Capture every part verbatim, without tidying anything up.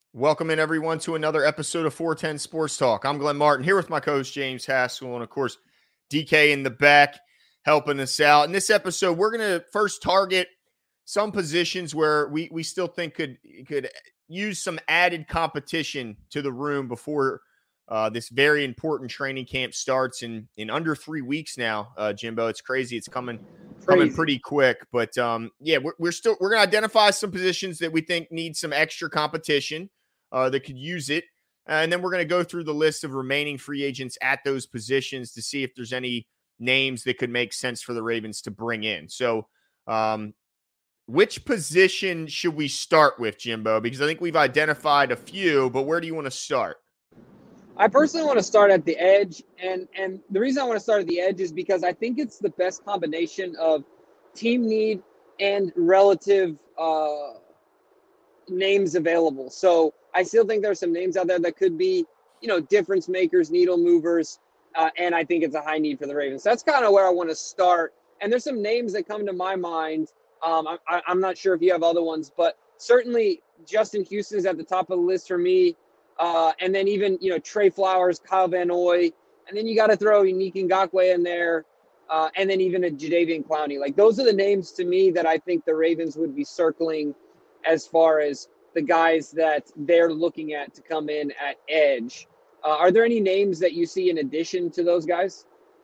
Welcome in, everyone, to another episode of four ten Sports Talk. I'm Glenn Martin here with my coach, James Haskell, and, of course, D K in the back helping us out. In this episode, we're going to first target some positions where we we still think could, could use some added competition to the room before uh, this very important training camp starts in, in under three weeks now, uh, Jimbo. It's crazy. It's coming coming Crazy. pretty quick. But, um, yeah, we're, we're still – we're going to identify some positions that we think need some extra competition. Uh, that could use it. And then we're going to go through the list of remaining free agents at those positions to see if there's any names that could make sense for the Ravens to bring in. So um, which position should we start with, Jimbo? Because I think we've identified a few, but where do you want to start? I personally want to start at the edge. And, and the reason I want to start at the edge is because I think it's the best combination of team need and relative uh, names available. So I still think there's some names out there that could be, you know, difference makers, needle movers, uh, and I think it's a high need for the Ravens. So that's kind of where I want to start. And there's some names that come to my mind. Um, I, I'm not sure if you have other ones, but certainly Justin Houston is at the top of the list for me. Uh, and then even, you know, Trey Flowers, Kyle Van Noy, and then you got to throw Unique Ngakoue in there, uh, and then even a Jadeveon Clowney. Like, those are the names to me that I think the Ravens would be circling as far as the guys that they're looking at to come in at edge. Uh, are there any names that you see in addition to those guys?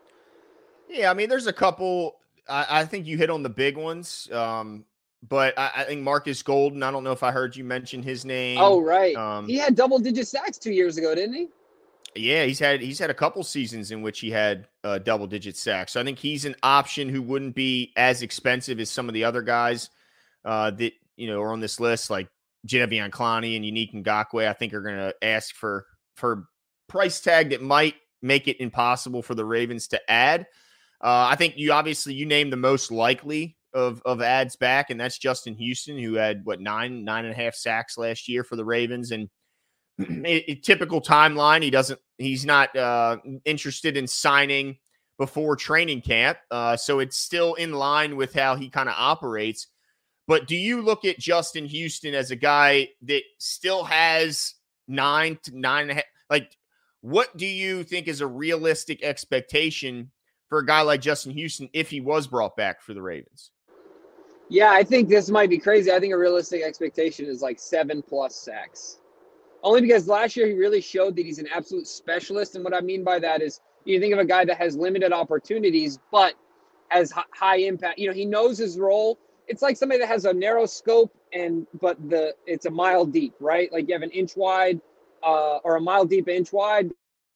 Yeah, I mean, there's a couple. I, I think you hit on the big ones. Um, but I, I think Marcus Golden, I don't know if I heard you mention his name. Oh, right. Um, he had double-digit sacks two years ago, didn't he? Yeah, he's had he's had a couple seasons in which he had uh, double-digit sacks. So I think he's an option who wouldn't be as expensive as some of the other guys uh, that, you know, are on this list, like Jadeveon Clowney and Unique Ngakoue. I think are going to ask for for price tag that might make it impossible for the Ravens to add. Uh, I think you obviously you named the most likely of of ads back, and that's Justin Houston, who had what nine nine and a half sacks last year for the Ravens, and a, a typical timeline. He doesn't. He's not uh, interested in signing before training camp, uh, so it's still in line with how he kind of operates. But do you look at Justin Houston as a guy that still has nine to nine and a half? Like, what do you think is a realistic expectation for a guy like Justin Houston if he was brought back for the Ravens? Yeah, I think this might be crazy. I think a realistic expectation is like seven plus sacks. Only because last year he really showed that he's an absolute specialist. And what I mean by that is you think of a guy that has limited opportunities, but has high impact. You know, he knows his role. It's like somebody that has a narrow scope and but the it's a mile deep, right? Like you have an inch wide uh, or a mile deep, inch wide.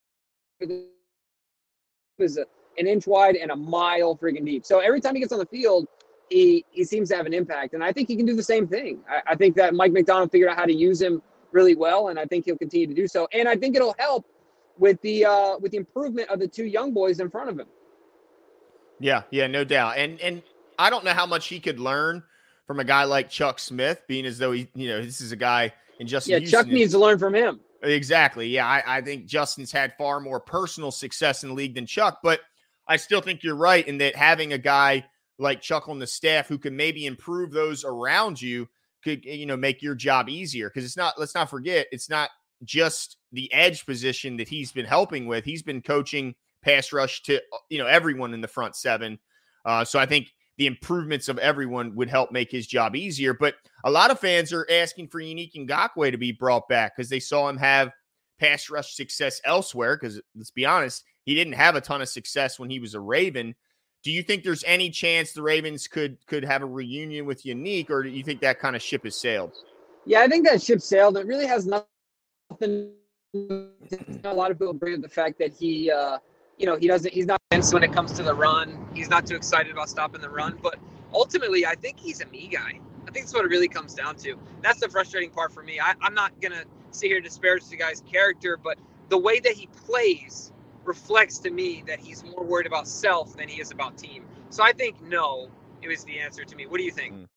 Is an inch wide and a mile freaking deep. So every time he gets on the field, he he seems to have an impact. And I think he can do the same thing. I, I think that Mike Macdonald figured out how to use him really well, and I think he'll continue to do so. And I think it'll help with the uh, with the improvement of the two young boys in front of him. Yeah, yeah, no doubt. And and I don't know how much he could learn from a guy like Chuck Smith, being as though he, you know, this is a guy in Justin Yeah, Houston Chuck needs to learn from him. Exactly. Yeah, I, I think Justin's had far more personal success in the league than Chuck, but I still think you're right in that having a guy like Chuck on the staff who can maybe improve those around you could, you know, make your job easier. Because it's not, let's not forget, it's not just the edge position that he's been helping with. He's been coaching pass rush to, you know, everyone in the front seven. Uh, so I think the improvements of everyone would help make his job easier. But a lot of fans are asking for Unique Ngakoue to be brought back because they saw him have pass rush success elsewhere. Because let's be honest, he didn't have a ton of success when he was a Raven. Do you think there's any chance the Ravens could could have a reunion with Unique, or do you think that kind of ship has sailed? Yeah, I think that ship sailed. It really has nothing. A lot of people bring up the fact that he, uh, you know, he doesn't. He's not intense when it comes to the run. He's not too excited about stopping the run. But ultimately, I think he's a me guy. I think that's what it really comes down to. That's the frustrating part for me. I, I'm not gonna sit here and disparage the guy's character, but the way that he plays reflects to me that he's more worried about self than he is about team. So I think no, it was the answer to me. What do you think? Mm.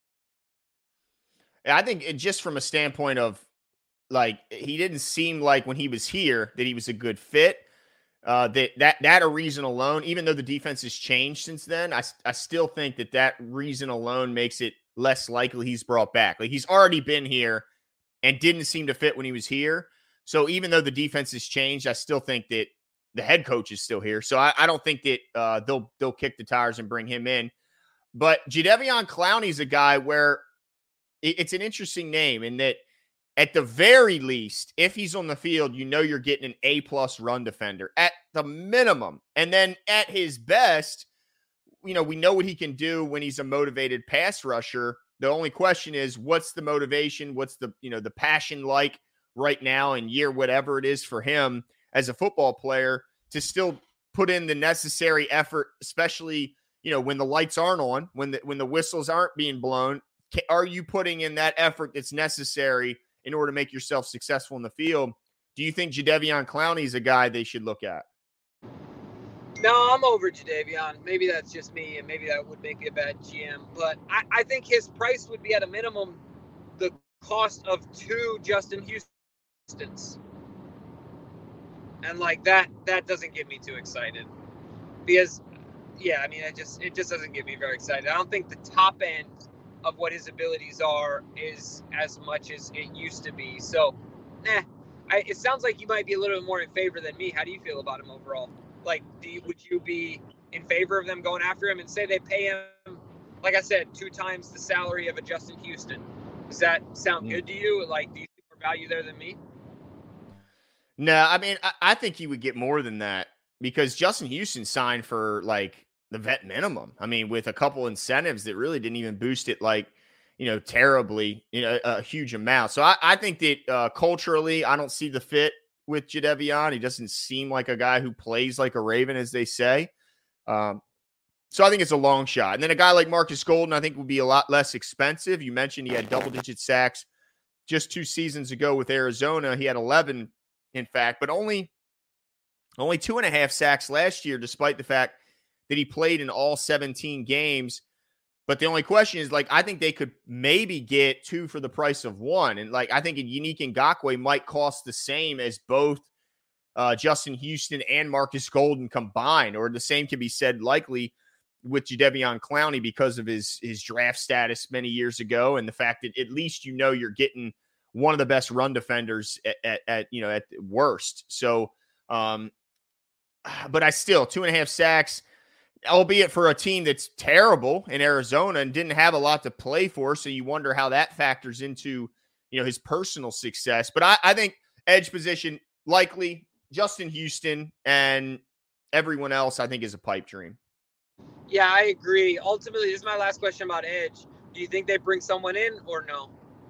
I think it, just from a standpoint of, like, he didn't seem like when he was here that he was a good fit. Uh, that that that a reason alone, even though the defense has changed since then, I I still think that that reason alone makes it less likely he's brought back. Like, he's already been here and didn't seem to fit when he was here. So even though the defense has changed, I still think that the head coach is still here. So I, I don't think that uh, they'll they'll kick the tires and bring him in. But Jadeveon Clowney is a guy where it, it's an interesting name in that at the very least, if he's on the field, you know you're getting an A-plus run defender at the minimum. And then at his best, you know, we know what he can do when he's a motivated pass rusher. The only question is, what's the motivation? What's the, you know, the passion like right now in year whatever it is for him as a football player to still put in the necessary effort, especially, you know, when the lights aren't on, when the when the whistles aren't being blown. Are you putting in that effort that's necessary in order to make yourself successful in the field? Do you think Jadeveon Clowney is a guy they should look at? No, I'm over Jadeveon. Maybe that's just me, and maybe that would make me a bad G M. But I, I think his price would be at a minimum the cost of two Justin Houstons. And like that, that doesn't get me too excited. Because, yeah, I mean, it just it just doesn't get me very excited. I don't think the top end of what his abilities are is as much as it used to be. So, eh, I, it sounds like you might be a little bit more in favor than me. How do you feel about him overall? Like, do you, would you be in favor of them going after him and say they pay him, like I said, two times the salary of a Justin Houston? Does that sound good to you? Like, do you see more value there than me? No, I mean, I, I think he would get more than that because Justin Houston signed for like the vet minimum. I mean, with a couple incentives that really didn't even boost it like, you know, terribly, you know, a, a huge amount. So I, I think that uh, culturally, I don't see the fit with Jadeveon. He doesn't seem like a guy who plays like a Raven, as they say. Um, so I think it's a long shot. And then a guy like Marcus Golden, I think would be a lot less expensive. You mentioned he had double-digit sacks just two seasons ago with Arizona. He had eleven, in fact, but only only two and a half sacks last year, despite the fact that he played in all seventeen games. But the only question is, like, I think they could maybe get two for the price of one. And, like, I think a Unique Ngakoue might cost the same as both uh, Justin Houston and Marcus Golden combined, or the same can be said likely with Jadeveon Clowney because of his his draft status many years ago and the fact that at least you know you're getting one of the best run defenders at, at, at you know, at worst. So, um, but I still, two and a half sacks, albeit for a team that's terrible in Arizona and didn't have a lot to play for. So you wonder how that factors into, you know, his personal success. But I, I think edge position, likely Justin Houston, and everyone else, I think, is a pipe dream. Yeah, I agree. Ultimately, this is my last question about edge. Do you think they bring someone in or no?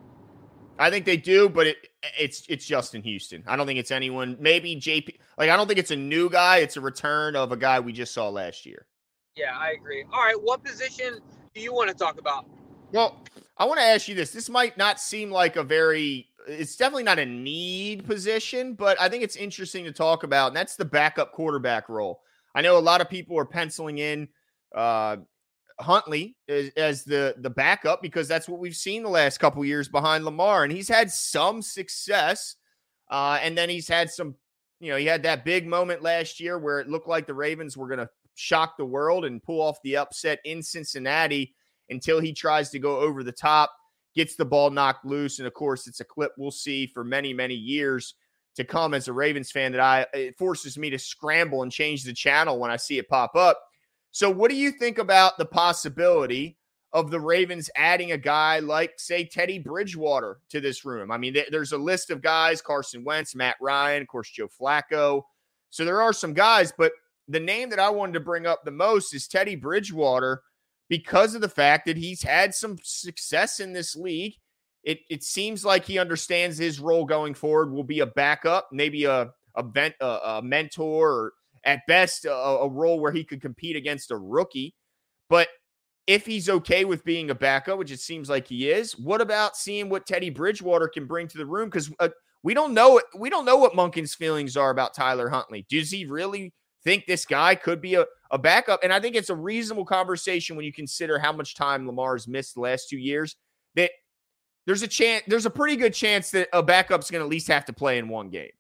I think they do, but it, it's it's Justin Houston. I don't think it's anyone. Maybe J P. Like, I don't think it's a new guy. It's a return of a guy we just saw last year. Yeah, I agree. All right, what position do you want to talk about? Well, I want to ask you this. This might not seem like a very – it's definitely not a need position, but I think it's interesting to talk about, and that's the backup quarterback role. I know a lot of people are penciling in uh, Huntley as, as the, the backup because that's what we've seen the last couple years behind Lamar, and he's had some success, uh, and then he's had some – you know, he had that big moment last year where it looked like the Ravens were going to shock the world and pull off the upset in Cincinnati until he tries to go over the top, gets the ball knocked loose. And of course, it's a clip we'll see for many, many years to come as a Ravens fan that I, it forces me to scramble and change the channel when I see it pop up. So what do you think about the possibility of the Ravens adding a guy like, say, Teddy Bridgewater to this room? I mean, th- there's a list of guys, Carson Wentz, Matt Ryan, of course, Joe Flacco. So there are some guys, but the name that I wanted to bring up the most is Teddy Bridgewater because of the fact that he's had some success in this league. It it seems like he understands his role going forward will be a backup, maybe a a, vent, a, a mentor, or at best a, a role where he could compete against a rookie. But if he's okay with being a backup, which it seems like he is, what about seeing what Teddy Bridgewater can bring to the room? Because uh, we don't know we don't know what Monken's feelings are about Tyler Huntley. Does he really think this guy could be a, a backup? And I think it's a reasonable conversation when you consider how much time Lamar's missed the last two years, that there's a chance, there's a pretty good chance that a backup's going to at least have to play in one game.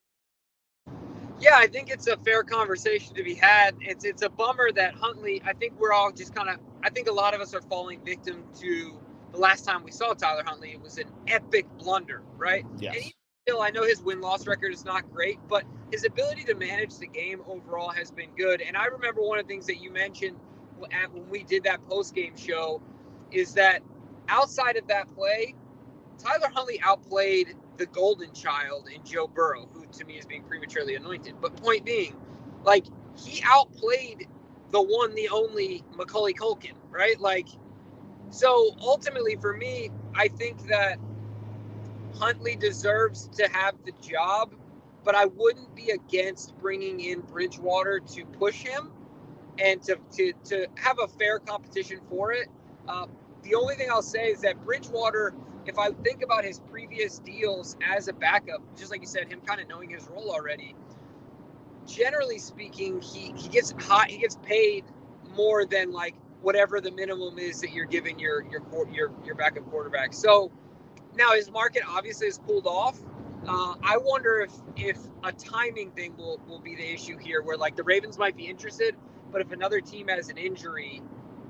Yeah, I think it's a fair conversation to be had. It's it's a bummer that Huntley, I think we're all just kind of, I think a lot of us are falling victim to the last time we saw Tyler Huntley, it was an epic blunder, right? Yes. And even still, I know his win-loss record is not great, but his ability to manage the game overall has been good. And I remember one of the things that you mentioned when we did that post-game show is that outside of that play, Tyler Huntley outplayed the golden child in Joe Burrow, who to me is being prematurely anointed. But point being, like, he outplayed the one, the only Macaulay Culkin, right? Like, so ultimately for me, I think that Huntley deserves to have the job, but I wouldn't be against bringing in Bridgewater to push him and to, to, to have a fair competition for it. Uh, the only thing I'll say is that Bridgewater, if I think about his previous deals as a backup, just like you said, him kind of knowing his role already, generally speaking, he, he gets hot, he gets paid more than like whatever the minimum is that you're giving your your your your backup quarterback. So now his market obviously has cooled off. Uh, I wonder if if a timing thing will, will be the issue here, where like the Ravens might be interested, but if another team has an injury,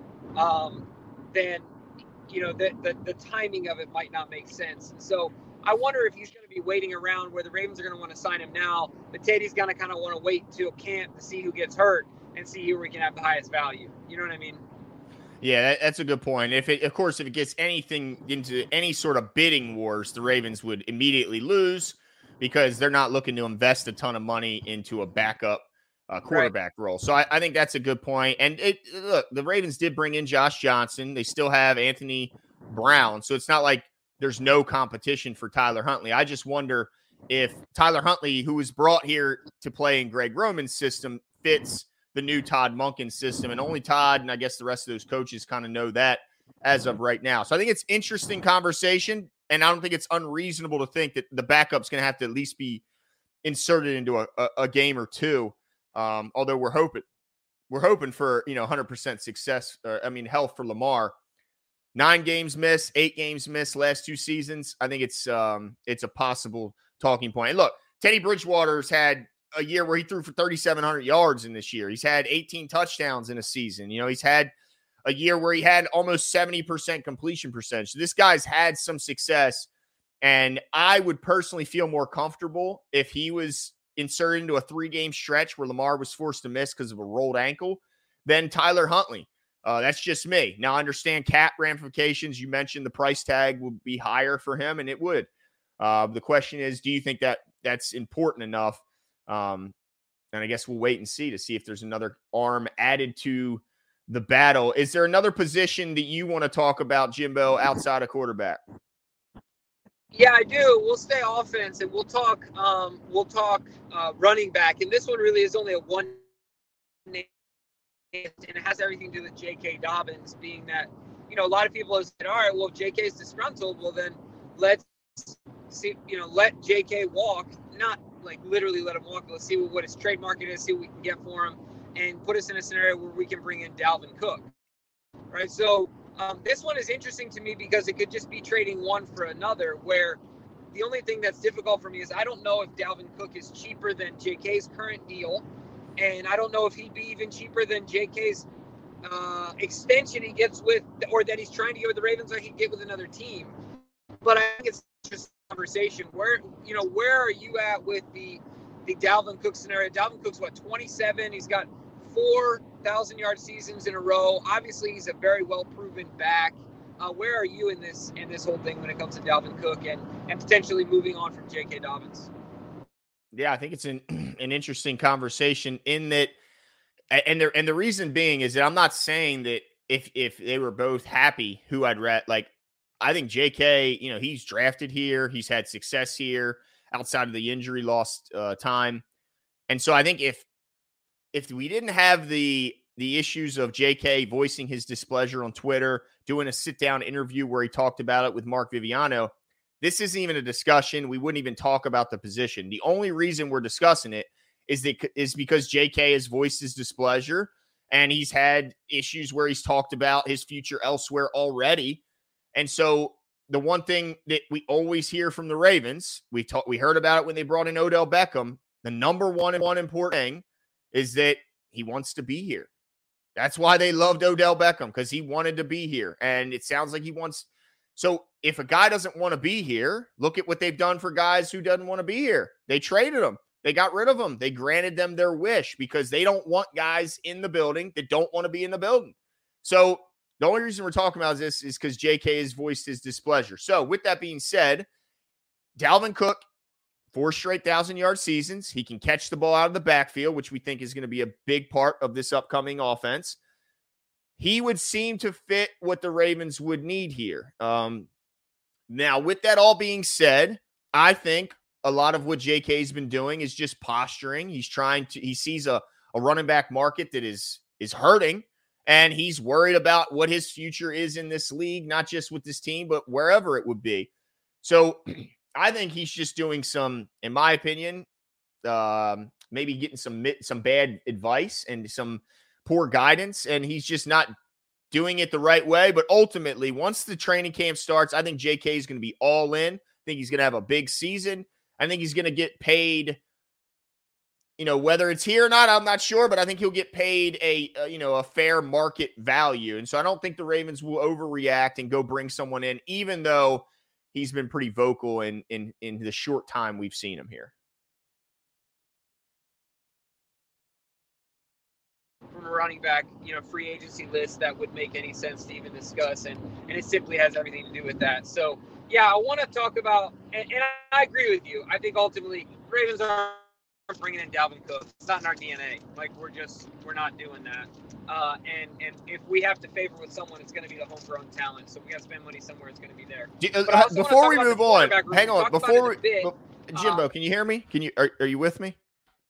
um, then you know the, the the timing of it might not make sense. So I wonder if he's going to be waiting around where the Ravens are going to want to sign him now, but Teddy's going to kind of want to wait till camp to see who gets hurt and see where we can have the highest value. You know what I mean? Yeah, that, that's a good point. If it, of course, if it gets anything into any sort of bidding wars, the Ravens would immediately lose because they're not looking to invest a ton of money into a backup uh, quarterback right. role. So I, I think that's a good point. And it, look, the Ravens did bring in Josh Johnson. They still have Anthony Brown. So it's not like there's no competition for Tyler Huntley. I just wonder if Tyler Huntley, who was brought here to play in Greg Roman's system, fits the new Todd Monken system. And only Todd and I guess the rest of those coaches kind of know that as of right now. So I think it's interesting conversation. And I don't think it's unreasonable to think that the backup's going to have to at least be inserted into a, a, a game or two. Um, although we're hoping, we're hoping for, you know, one hundred percent success. Uh, I mean, health for Lamar. Nine games missed, eight games missed last two seasons. I think it's um, it's a possible talking point. And look, Teddy Bridgewater's had a year where he threw for thirty-seven hundred yards in this year. He's had eighteen touchdowns in a season. You know, he's had a year where he had almost seventy percent completion percentage. So this guy's had some success, and I would personally feel more comfortable if he was inserted into a three-game stretch where Lamar was forced to miss because of a rolled ankle than Tyler Huntley. Uh, that's just me. Now, I understand cap ramifications. You mentioned the price tag would be higher for him, and it would. Uh, the question is, do you think that that's important enough? Um, and I guess we'll wait and see to see if there's another arm added to the battle. Is there another position that you want to talk about, Jimbo, outside of quarterback? Yeah, I do. We'll stay offense, and we'll talk. Um, we'll talk uh, running back, and this one really is only a one name. And it has everything to do with J K. Dobbins, being that, you know, a lot of people have said, all right, well, if J K is disgruntled, well, then let's see, you know, let J K walk, not like literally let him walk. Let's see what, what his trade market is, see what we can get for him, and put us in a scenario where we can bring in Dalvin Cook. Right. So um, this one is interesting to me because it could just be trading one for another, where the only thing that's difficult for me is I don't know if Dalvin Cook is cheaper than J K's current deal. And I don't know if he'd be even cheaper than J K's uh, extension he gets with, or that he's trying to get with the Ravens, like he get with another team. But I think it's just a conversation. Where, you know, where are you at with the the Dalvin Cook scenario? Dalvin Cook's what, twenty-seven? He's got four thousand yard seasons in a row. Obviously, he's a very well proven back. Uh, where are you in this in this whole thing when it comes to Dalvin Cook and and potentially moving on from J K. Dobbins? Yeah, I think it's an an interesting conversation in that, and the and the reason being is that I'm not saying that if if they were both happy, who I'd rat like. I think J K, you know, he's drafted here, he's had success here outside of the injury lost uh, time, and so I think if if we didn't have the the issues of J K voicing his displeasure on Twitter, doing a sit down interview where he talked about it with Mark Viviano. This isn't even a discussion. We wouldn't even talk about the position. The only reason we're discussing it is that is because J K has voiced his displeasure, and he's had issues where he's talked about his future elsewhere already. And so the one thing that we always hear from the Ravens, we talk, we heard about it when they brought in Odell Beckham. The number one and one important thing is that he wants to be here. That's why they loved Odell Beckham, because he wanted to be here. And it sounds like he wants So if a guy doesn't want to be here, look at what they've done for guys who doesn't want to be here. They traded them. They got rid of them. They granted them their wish because they don't want guys in the building that don't want to be in the building. So the only reason we're talking about this is because J K has voiced his displeasure. So with that being said, Dalvin Cook, four straight thousand-yard seasons. He can catch the ball out of the backfield, which we think is going to be a big part of this upcoming offense. He would seem to fit what the Ravens would need here. Um, now, with that all being said, I think a lot of what J K's been doing is just posturing. He's trying to, he sees a, a running back market that is, is hurting, and he's worried about what his future is in this league, not just with this team, but wherever it would be. So I think he's just doing some, in my opinion, um, maybe getting some, some bad advice and some poor guidance, and he's just not doing it the right way. But ultimately, once the training camp starts, I think J K is going to be all in. I think he's going to have a big season. I think he's going to get paid, you know, whether it's here or not, I'm not sure, but I think he'll get paid a, a, you know, a fair market value. And so I don't think the Ravens will overreact and go bring someone in, even though he's been pretty vocal in, in, in the short time we've seen him here. From a running back, you know, free agency list that would make any sense to even discuss, and and it simply has everything to do with that. So yeah, I want to talk about, and, and I agree with you. I think ultimately Ravens are bringing in Dalvin Cook. It's not in our D N A. Like we're just we're not doing that. Uh, and and if we have to favor with someone, it's going to be the homegrown talent. So we got to spend money somewhere. It's going to be there. Uh, before we move on, hang on. We before we, big, Jimbo, uh, can you hear me? Can you? Are, are you with me?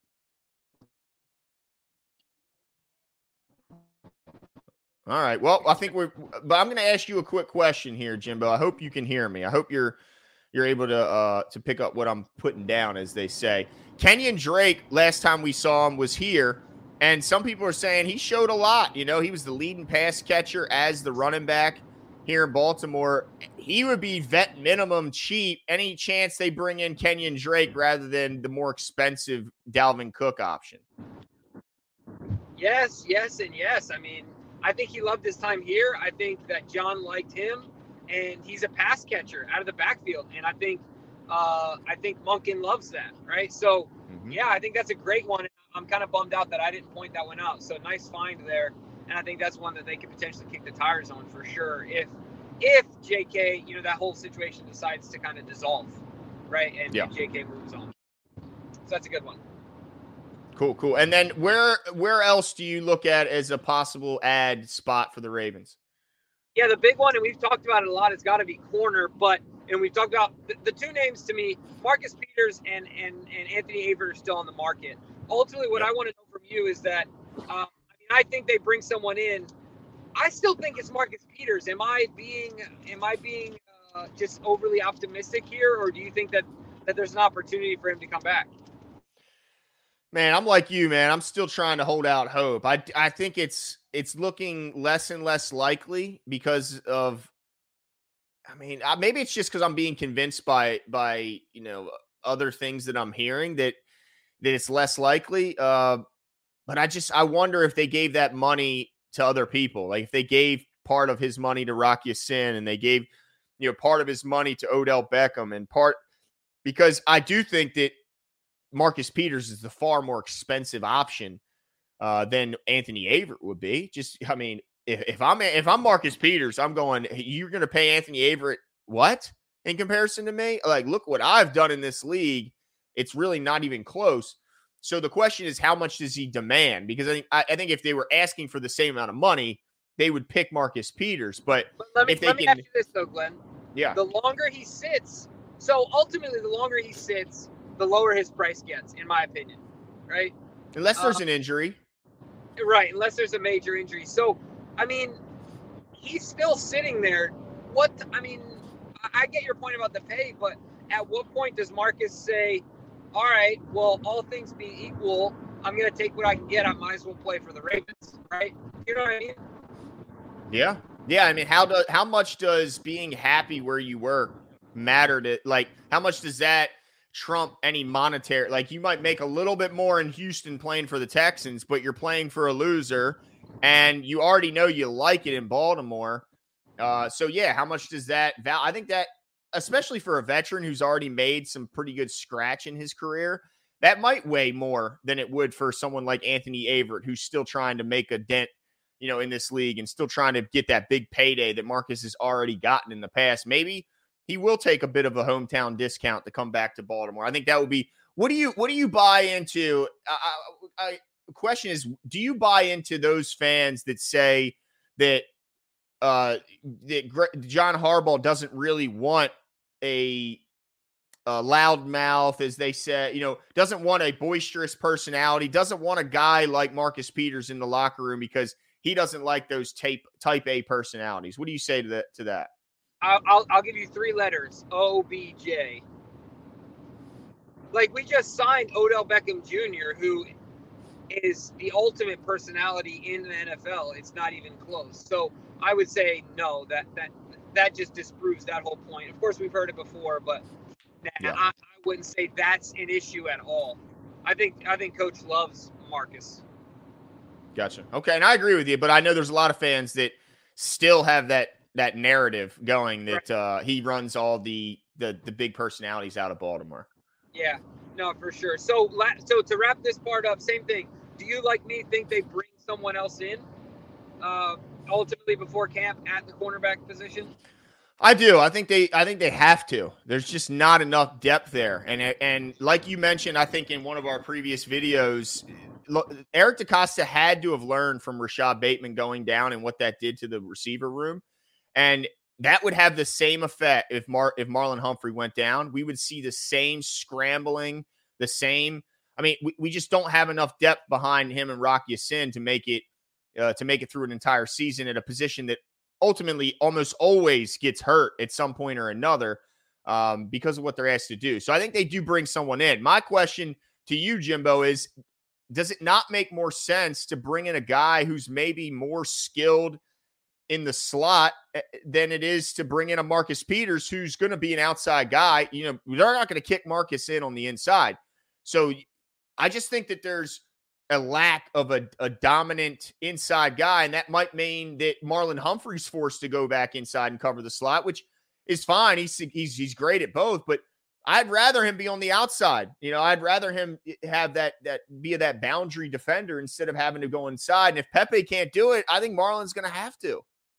All right. Well, I think we're, but I'm going to ask you a quick question here, Jimbo. I hope you can hear me. I hope you're, you're able to, uh, to pick up what I'm putting down, as they say. Kenyon Drake, last time we saw him, was here, and some people are saying he showed a lot. You know, he was the leading pass catcher as the running back here in Baltimore. He would be vet minimum cheap. Any chance they bring in Kenyon Drake rather than the more expensive Dalvin Cook option? Yes, yes, and yes. I mean, I think he loved his time here. I think that John liked him, and he's a pass catcher out of the backfield. And I think, uh, I think Monken loves that, right? So, mm-hmm. yeah, I think that's a great one. I'm kind of bummed out that I didn't point that one out. So nice find there, and I think that's one that they could potentially kick the tires on for sure if, if J K, you know, that whole situation decides to kind of dissolve, right? And, yeah. and J K moves on. So that's a good one. Cool, cool. And then where where else do you look at as a possible ad spot for the Ravens? Yeah, the big one, and we've talked about it a lot, it's got to be corner. But, and we've talked about the, the two names to me, Marcus Peters and, and, and Anthony Averett are still on the market. Ultimately, what yep. I want to know from you is that, uh, I mean, I think they bring someone in. I still think it's Marcus Peters. Am I being, am I being uh, just overly optimistic here, or do you think that, that there's an opportunity for him to come back? Man, I'm like you, man. I'm still trying to hold out hope. I, I think it's it's looking less and less likely because of, I mean, maybe it's just because I'm being convinced by by you know other things that I'm hearing that that it's less likely. Uh, but I just I wonder if they gave that money to other people, like if they gave part of his money to Rock Ya-Sin and they gave you know part of his money to Odell Beckham and part because I do think that Marcus Peters is the far more expensive option uh, than Anthony Averett would be. Just, I mean, if, if I'm if I'm Marcus Peters, I'm going, you're going to pay Anthony Averett what in comparison to me? Like, look what I've done in this league. It's really not even close. So the question is, how much does he demand? Because I think I, I think if they were asking for the same amount of money, they would pick Marcus Peters. But, but let me, if they let me can, ask you this though, Glenn. Yeah. The longer he sits, so ultimately, the longer he sits, the lower his price gets, in my opinion, right? Unless there's um, an injury. Right, unless there's a major injury. So, I mean, he's still sitting there. What, I mean, I get your point about the pay, but at what point does Marcus say, all right, well, all things being equal, I'm going to take what I can get. I might as well play for the Ravens, right? You know what I mean? Yeah. Yeah, I mean, how do, how much does being happy where you work matter to, like, how much does that trump any monetary? Like, you might make a little bit more in Houston playing for the Texans, but you're playing for a loser and you already know you like it in Baltimore. Uh, so yeah, how much does that val? I think that, especially for a veteran who's already made some pretty good scratch in his career, that might weigh more than it would for someone like Anthony Averett, who's still trying to make a dent, you know, in this league and still trying to get that big payday that Marcus has already gotten in the past. Maybe he will take a bit of a hometown discount to come back to Baltimore. I think that would be, what do you, what do you buy into? Uh, I, the question is, do you buy into those fans that say that, uh, that John Harbaugh doesn't really want a, a loudmouth, as they say, you know, doesn't want a boisterous personality, doesn't want a guy like Marcus Peters in the locker room because he doesn't like those type type A personalities? What do you say to that? To that? I'll, I'll, I'll give you three letters. O B J. Like, we just signed Odell Beckham Junior, who is the ultimate personality in the N F L. It's not even close. So I would say no. That that that just disproves that whole point. Of course, we've heard it before, but nah, yeah. I, I wouldn't say that's an issue at all. I think I think Coach loves Marcus. Gotcha. Okay, and I agree with you, but I know there's a lot of fans that still have that that narrative going that uh, he runs all the, the the big personalities out of Baltimore. Yeah, no, for sure. So, so to wrap this part up, same thing. Do you, like me, think they bring someone else in uh, ultimately before camp at the cornerback position? I do. I think they. I think they have to. There's just not enough depth there, and and like you mentioned, I think in one of our previous videos, look, Eric DeCosta had to have learned from Rashad Bateman going down and what that did to the receiver room, and that would have the same effect if Mar if Marlon Humphrey went down. We would see the same scrambling, the same. I mean, we, we just don't have enough depth behind him and Rock Ya-Sin to make it uh, to make it through an entire season at a position that ultimately almost always gets hurt at some point or another um, because of what they're asked to do. So I think they do bring someone in. My question to you, Jimbo, is does it not make more sense to bring in a guy who's maybe more skilled in the slot than it is to bring in a Marcus Peters, who's going to be an outside guy? You know, they're not going to kick Marcus in on the inside. So I just think that there's a lack of a, a dominant inside guy, and that might mean that Marlon Humphrey's forced to go back inside and cover the slot, which is fine. He's he's he's great at both, but I'd rather him be on the outside. You know, I'd rather him have that that be that boundary defender instead of having to go inside. And if Pepe can't do it, I think Marlon's going to have to.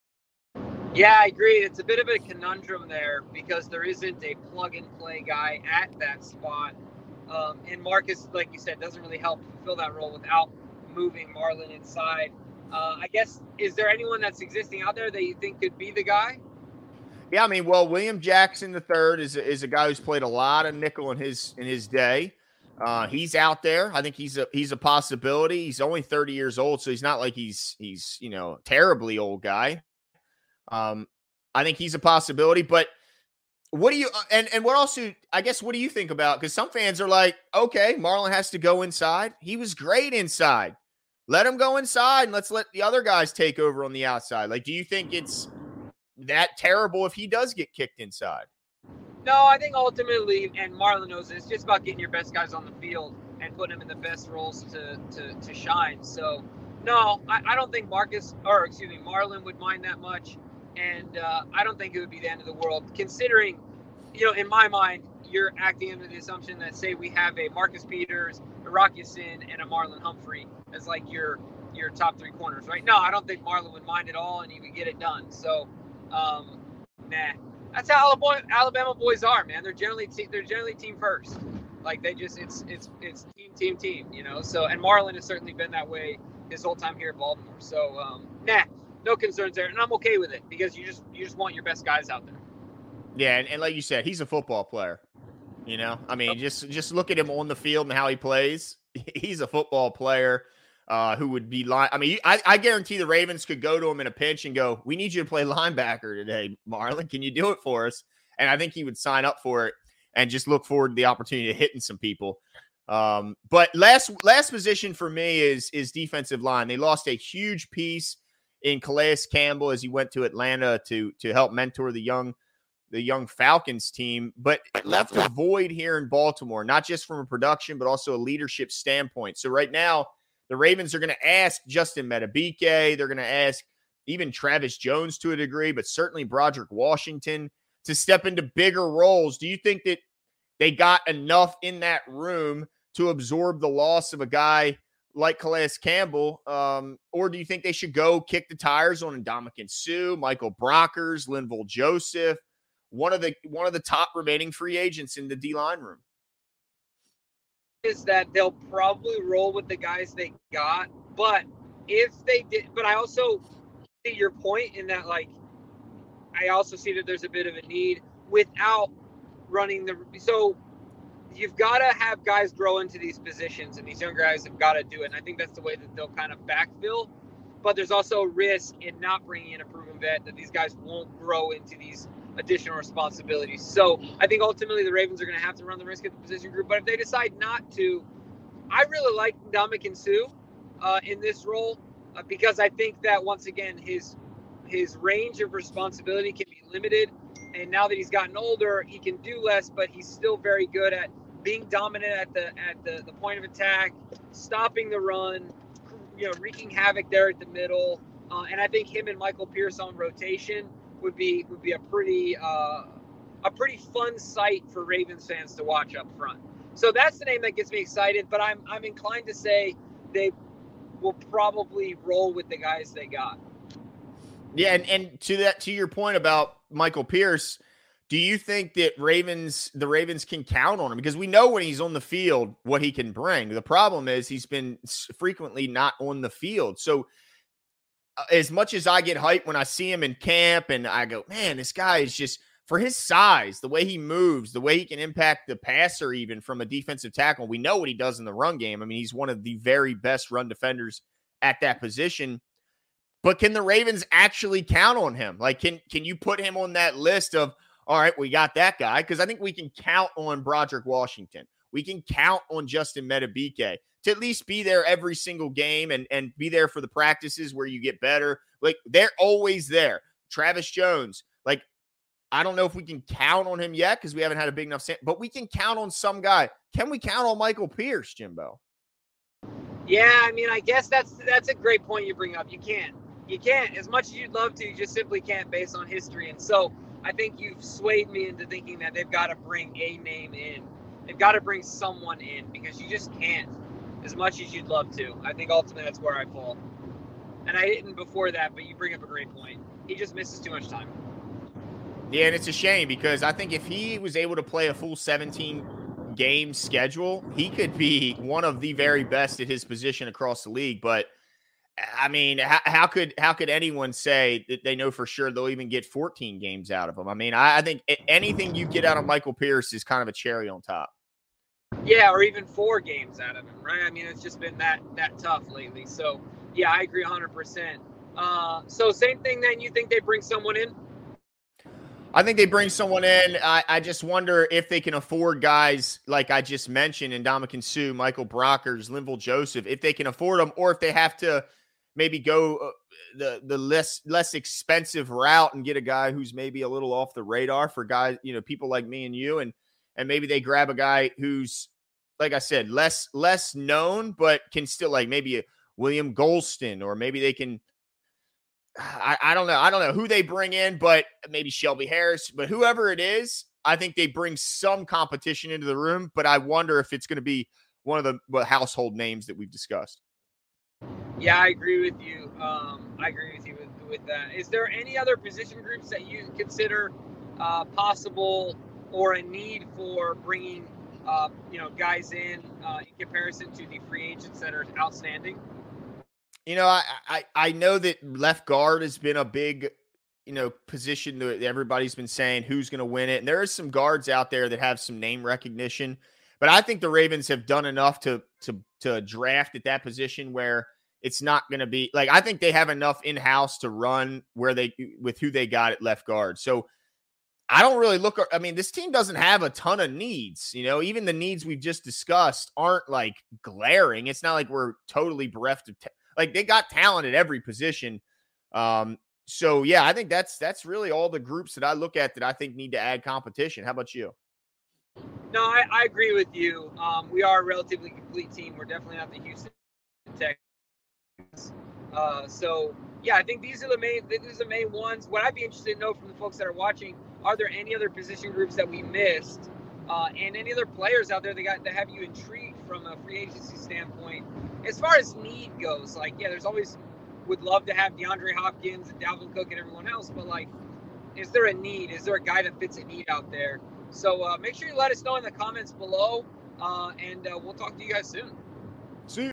Yeah, I agree. It's a bit of a conundrum there because there isn't a plug-and-play guy at that spot. Um, and Marcus, like you said, doesn't really help fulfill that role without moving Marlon inside. Uh, I guess, is there anyone that's existing out there that you think could be the guy? Yeah, I mean, well, William Jackson the third is a, is a guy who's played a lot of nickel in his in his day. Uh, he's out there. I think he's a he's a possibility. He's only thirty years old, so he's not like he's he's you know terribly old guy. Um, I think he's a possibility, but. What do you and and what also I guess what do you think about, because some fans are like, okay, Marlon has to go inside. He was great inside. Let him go inside and let's let the other guys take over on the outside. Like, do you think it's that terrible if he does get kicked inside? No, I think ultimately, and Marlon knows this, it's just about getting your best guys on the field and putting them in the best roles to to, to shine. So no, I, I don't think Marcus or excuse me, Marlon would mind that much. And uh, I don't think it would be the end of the world, considering, you know, in my mind, you're acting under the assumption that, say, we have a Marcus Peters, a Rock Ya-Sin, and a Marlon Humphrey as like your your top three corners, right? No, I don't think Marlon would mind at all, and he would get it done. So, um, nah, that's how Alabama, Alabama boys are, man. They're generally te- they're generally team first. Like they just it's it's it's team team team, you know. So, and Marlon has certainly been that way his whole time here at Baltimore. So, um, nah. No concerns there, and I'm okay with it because you just you just want your best guys out there. Yeah, and, and like you said, he's a football player. You know, I mean, just just look at him on the field and how he plays. He's a football player uh, who would be line. I mean, I, I guarantee the Ravens could go to him in a pinch and go, "We need you to play linebacker today, Marlon. Can you do it for us?" And I think he would sign up for it and just look forward to the opportunity of hitting some people. Um, but last last position for me is is defensive line. They lost a huge piece in Calais Campbell as he went to Atlanta to to help mentor the young the young Falcons team, but it left a void here in Baltimore, not just from a production, but also a leadership standpoint. So right now, the Ravens are going to ask Justin Madubuike. They're going to ask even Travis Jones to a degree, but certainly Broderick Washington to step into bigger roles. Do you think that they got enough in that room to absorb the loss of a guy like Calais Campbell? Um, or do you think they should go kick the tires on Ndamukong Suh, Michael Brockers, Linval Joseph, one of the one of the top remaining free agents in the D-line room? Is that they'll probably roll with the guys they got, but if they did, but I also see your point in that, like, I also see that there's a bit of a need without running the, so you've got to have guys grow into these positions, and these young guys have got to do it. And I think that's the way that they'll kind of backfill. But there's also a risk in not bringing in a proven vet that these guys won't grow into these additional responsibilities. So I think ultimately the Ravens are going to have to run the risk at the position group. But if they decide not to, I really like Ndamukong Suh uh, in this role uh, because I think that once again his his range of responsibility can be limited. And now that he's gotten older, he can do less, but he's still very good at being dominant at the at the, the point of attack, stopping the run, you know, wreaking havoc there at the middle. Uh, and I think him and Michael Pierce on rotation would be would be a pretty uh, a pretty fun sight for Ravens fans to watch up front. So that's the name that gets me excited. But I'm I'm inclined to say they will probably roll with the guys they got. Yeah, and, and to that to your point about Michael Pierce, do you think that Ravens the Ravens can count on him? Because we know when he's on the field what he can bring. The problem is he's been frequently not on the field. So uh, as much as I get hyped when I see him in camp and I go, man, this guy is just, for his size, the way he moves, the way he can impact the passer even from a defensive tackle. We know what he does in the run game. I mean, he's one of the very best run defenders at that position. But can the Ravens actually count on him? Like, can can you put him on that list of, all right, we got that guy? Because I think we can count on Broderick Washington. We can count on Justin Madubuike to at least be there every single game and, and be there for the practices where you get better. Like, they're always there. Travis Jones, like, I don't know if we can count on him yet because we haven't had a big enough sample, but we can count on some guy. Can we count on Michael Pierce, Jimbo? Yeah, I mean, I guess that's that's a great point you bring up. You can't. You can't. As much as you'd love to, you just simply can't based on history. And so I think you've swayed me into thinking that they've got to bring a name in. They've got to bring someone in because you just can't as much as you'd love to. I think ultimately that's where I fall. And I didn't before that, but you bring up a great point. He just misses too much time. Yeah, and it's a shame because I think if he was able to play a full seventeen game schedule, he could be one of the very best at his position across the league. But I mean, how, how could how could anyone say that they know for sure they'll even get fourteen games out of him? I mean, I, I think anything you get out of Michael Pierce is kind of a cherry on top. Yeah, or even four games out of him, right? I mean, it's just been that that tough lately. So, yeah, I agree one hundred percent. Uh, so, same thing then, you think they bring someone in? I think they bring someone in. I, I just wonder if they can afford guys like I just mentioned, Ndamukong Suh, Michael Brockers, Linval Joseph, if they can afford them, or if they have to maybe go the the less less expensive route and get a guy who's maybe a little off the radar for guys, you know, people like me and you, and and maybe they grab a guy who's, like I said, less less known, but can still, like maybe a William Golston, or maybe they can. I, I don't know. I don't know who they bring in, but maybe Shelby Harris, but whoever it is, I think they bring some competition into the room, but I wonder if it's going to be one of the well, household names that we've discussed. Yeah, I agree with you. Um, I agree with you with, with that. Is there any other position groups that you consider uh, possible or a need for bringing, uh, you know, guys in uh, in comparison to the free agents that are outstanding? You know, I, I I know that left guard has been a big, you know, position that everybody's been saying who's going to win it. And there are some guards out there that have some name recognition, but I think the Ravens have done enough to to to draft at that position where it's not going to be like, I think they have enough in-house to run where they with who they got at left guard. So I don't really look, I mean, this team doesn't have a ton of needs, you know, even the needs we've just discussed aren't like glaring. It's not like we're totally bereft of, t- like they got talent at every position. Um, so yeah, I think that's, that's really all the groups that I look at that I think need to add competition. How about you? No, I, I agree with you. Um, we are a relatively complete team. We're definitely not the Houston Texans. Uh, so yeah, I think these are the main these are the main ones. What I'd be interested to know from the folks that are watching, are there any other position groups that we missed, uh, and any other players out there that got that have you intrigued from a free agency standpoint? As far as need goes, like yeah, there's always would love to have DeAndre Hopkins and Dalvin Cook and everyone else, but like, is there a need? Is there a guy that fits a need out there? So uh, make sure you let us know in the comments below, uh, and uh, we'll talk to you guys soon. See you.